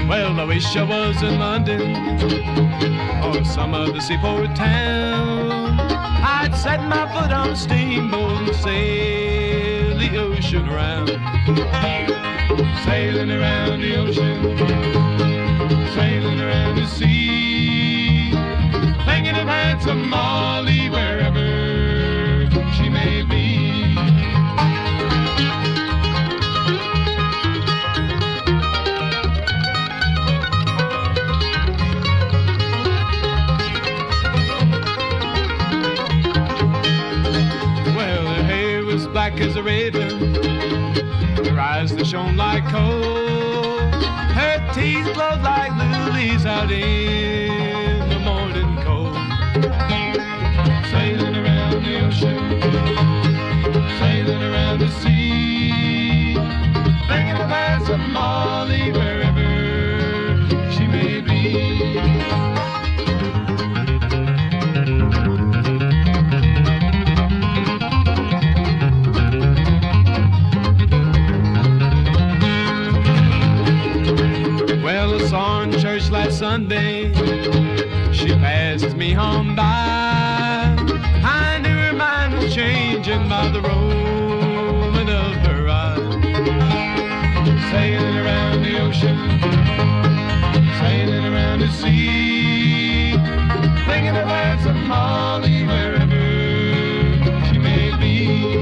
Well, I wish I was in London or some other seaport town. I'd set my foot on a steamboat and sail the ocean around. Sailing around the ocean, sailing around the sea, thinking of handsome Molly wherever she may be. Black as a raven, her eyes that shone like coal, her teeth glowed like lilies out in the morning cold. Sailing around the ocean, sailing around the sea, thinking of handsome Molly wherever she may be. Church last Sunday, she passes me on by. I knew her mind was changing by the rolling of her eyes. Sailing around the ocean, sailing around the sea, thinking of handsome Molly wherever she may be.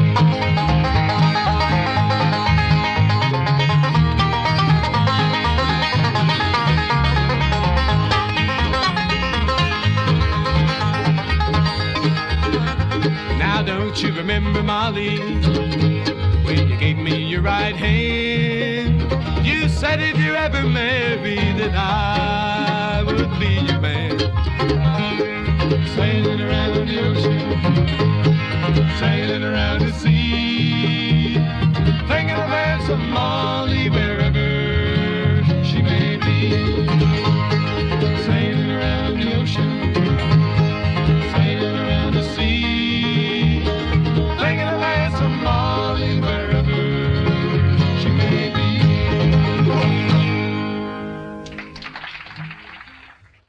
Don't you remember, Molly, when you gave me your right hand? You said if you ever married that I would be your man. Sailing around the ocean, sailing around the sea.